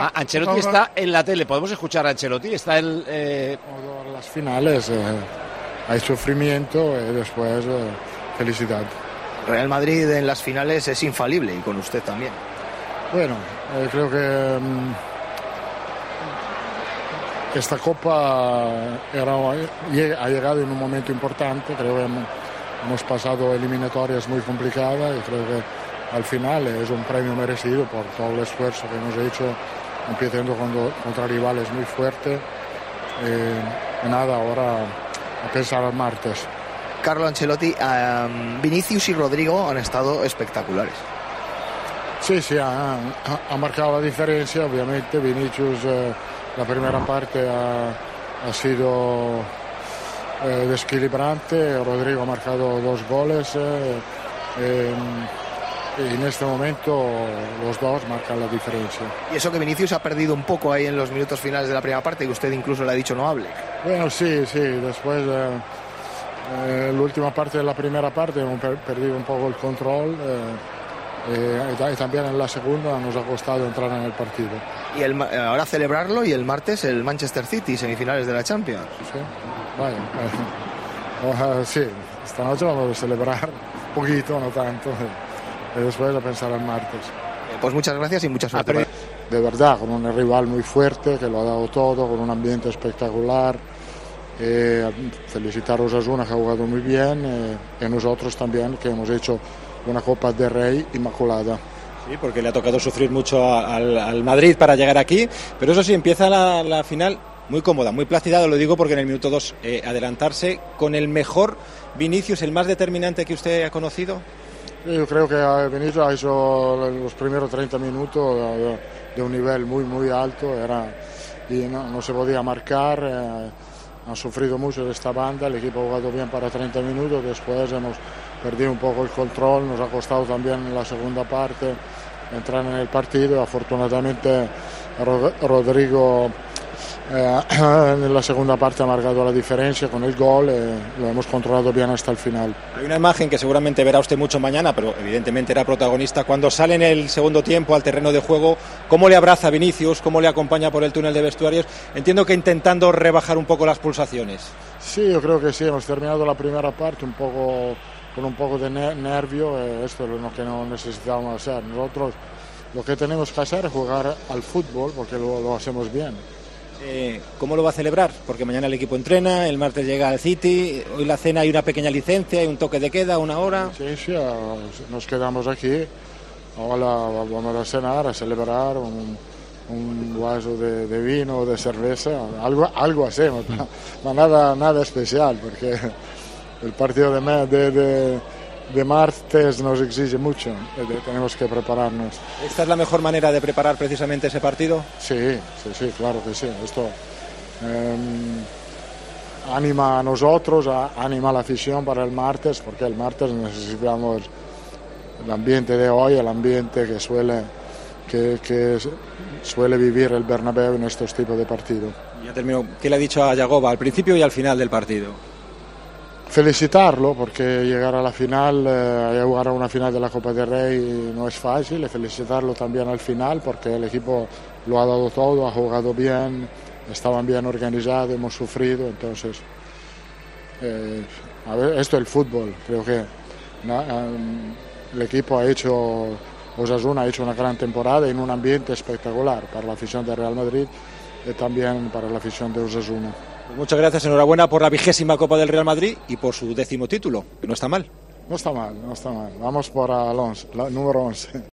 Ancelotti está en la tele, podemos escuchar a Ancelotti, está en las finales, hay sufrimiento y después felicidad. Real Madrid en las finales es infalible y con usted también. Bueno, creo que esta copa ha llegado en un momento importante. Creo que hemos pasado eliminatorias muy complicadas y creo que al final es un premio merecido por todo el esfuerzo que hemos hecho, empezando contra rivales muy fuertes. Ahora a pensar al martes. Carlo Ancelotti, Vinicius y Rodrigo han estado espectaculares. Sí, ha marcado la diferencia. Obviamente Vinicius la primera parte ha sido desequilibrante. Rodrigo ha marcado 2 goles y en este momento los dos marcan la diferencia. Y eso que Vinicius ha perdido un poco ahí en los minutos finales de la primera parte, que usted incluso le ha dicho no hable. Bueno, sí, después la última parte de la primera parte hemos perdido un poco el control y también en la segunda nos ha costado entrar en el partido. Y ahora celebrarlo, y el martes el Manchester City, semifinales de la Champions. Sí, vaya. Sí, esta noche vamos a celebrar un poquito, no tanto, y después a pensar al martes. Pues muchas gracias y mucha suerte. De verdad, con un rival muy fuerte que lo ha dado todo, con un ambiente espectacular. Felicitar a Osasuna, que ha jugado muy bien, y nosotros también, que hemos hecho una Copa del Rey inmaculada. Sí, porque le ha tocado sufrir mucho al Madrid para llegar aquí, pero eso sí, empieza la final muy cómoda, muy plácida, lo digo porque en el minuto 2 adelantarse con el mejor Vinicius, el más determinante que usted ha conocido. Yo creo que Vinicius ha hecho los primeros 30 minutos de un nivel muy muy alto, y no se podía marcar. Han sufrido mucho de esta banda, el equipo ha jugado bien para 30 minutos, después hemos perdido un poco el control, nos ha costado también en la segunda parte entrar en el partido. Afortunadamente Rodrigo en la segunda parte ha marcado la diferencia con el gol, lo hemos controlado bien hasta el final. Hay una imagen que seguramente verá usted mucho mañana, pero evidentemente era protagonista, cuando sale en el segundo tiempo al terreno de juego, cómo le abraza Vinicius, cómo le acompaña por el túnel de vestuarios, entiendo que intentando rebajar un poco las pulsaciones. Sí, yo creo que sí, hemos terminado la primera parte con un poco de nervio, esto es lo que no necesitamos hacer. Nosotros lo que tenemos que hacer es jugar al fútbol, porque lo hacemos bien. ¿Cómo lo va a celebrar? Porque mañana el equipo entrena, el martes llega al City, hoy la cena hay una pequeña licencia, hay un toque de queda, 1 hora. Sí, nos quedamos aquí, ahora vamos a cenar, a celebrar un vaso de vino o de cerveza, algo hacemos, pero nada especial, porque el partido de martes nos exige mucho, tenemos que prepararnos. ¿Esta es la mejor manera de preparar precisamente ese partido? Sí, claro que sí. Esto anima a nosotros, anima a la afición para el martes, porque el martes necesitamos el ambiente de hoy, el ambiente que suele vivir el Bernabéu en estos tipos de partidos. Ya termino. ¿Qué le ha dicho a Yagoba al principio y al final del partido? Felicitarlo, porque llegar a la final, jugar a una final de la Copa del Rey no es fácil, y felicitarlo también al final, porque el equipo lo ha dado todo, ha jugado bien, estaban bien organizados, hemos sufrido, entonces esto es el fútbol. Creo que el equipo Osasuna ha hecho una gran temporada en un ambiente espectacular para la afición de Real Madrid y también para la afición de Osasuna. Muchas gracias, enhorabuena por la 20ª Copa del Real Madrid y por su 10º título, que no está mal. No está mal. Vamos por el número 11.